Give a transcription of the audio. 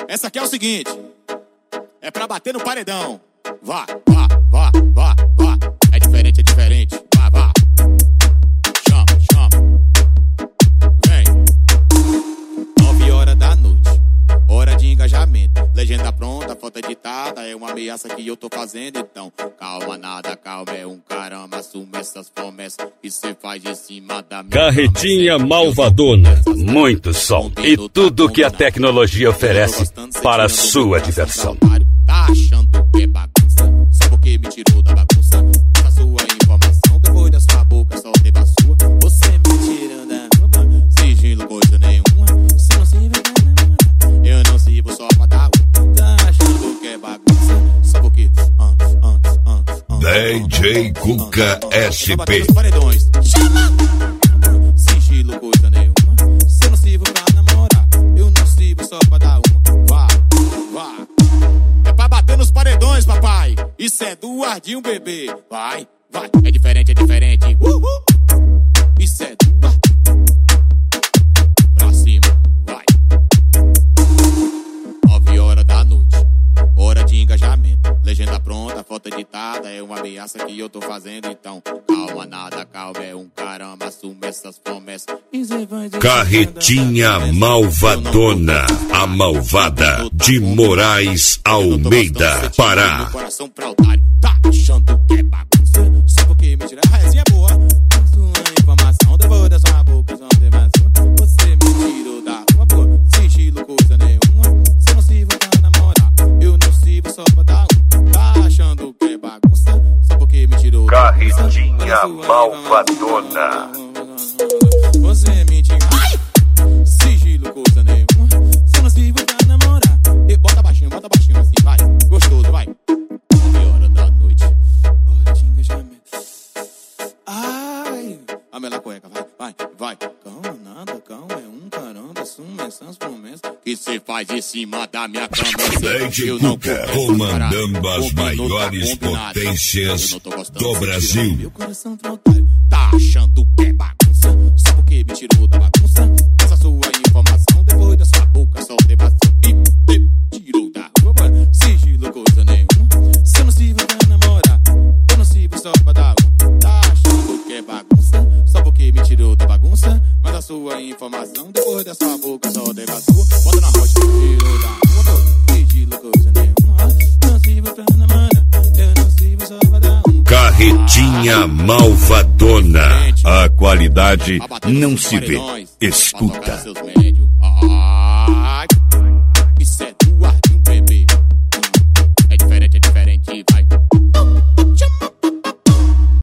Essa aqui é o seguinte. É pra bater no paredão. Vá, vá, vá, vá, vá. É diferente, é diferente. Vá, vá. Chama, chama. Vem. 9 horas da noite. Hora de engajamento. Legenda pronta, foto editada. É uma ameaça que eu tô fazendo. Então, calma, nada, calma. É um caramba. Assume essas promessas que cê faz de cima da minha Carretinha malvadona. Muito som. E tudo que a tecnologia oferece para a sua diversão. Tá achando que é bagunça? Só porque me tirou da bagunça. A sua informação, depois da sua boca só teve a sua. Você me tirando da roupa, sigilo coisa nenhuma. Se não se vê, eu não sirvo só pra dar uma. Tá achando que é bagunça? Só porque DJ Cuca SP. Chama! Sigilo coisa nenhuma. Se eu não sirvo pra namorar, eu não sirvo só pra dar uma. Vá, vá. É pra bater nos paredões, papai. Isso é do Ardinho, bebê. Vai, vai. É diferente, é diferente. Isso é do Ardinho. Pra cima, vai. 9 horas da noite. Hora de engajamento. Legenda pronta, foto editada. É uma ameaça que eu tô fazendo. Então, calma, nada, calma. É um caramba. Assume essas promessas. Carretinha malvadona. A malvada de Moraes Almeida, Pará. Coração pra otário. Tá achando que é bagunça? Só porque me tira a resinha boa. Sua informação depois da sua boca só tem mais uma. Você me tirou da rua, pô. Sigilo coisa nenhuma. Se não sirvo pra namorar, eu não sirvo só pra dar uma. Tá achando que é bagunça? Só porque me tirou da rua. Carretinha malvadona. Você me tira. Ai! Sigilo coisa nenhuma. Se não sirvo pra namorar, bota baixinho assim, vai. Gostoso, vai. 9 horas da noite. Hora de engajamento. Ai, a mela cueca, vai, vai, vai. Calma, nada, calma, é um caramba. Assume essas promessas que cê faz em cima da minha cama. DJ Cuca comandando as maiores potências do Brasil. Meu coração trotário. Tá achando que é bagunça? Só porque me tirou da bagunça. Essa sua informação depois da sua boca só teve a tirou da roupa. Sigilo coisa nenhuma. Se eu não sirvo pra namorar, eu não sirvo só pra dar uma. Tá achando que é bagunça? Só porque me tirou da bagunça. Mas a sua informação depois da sua boca só teve a sua. Bota na rocha, tirou da roupa. Sigilo coisa nenhuma. Não sirvo pra namorar, eu não sirvo só pra dar uma. Carretinha malvadona. A qualidade não se vê, escuta.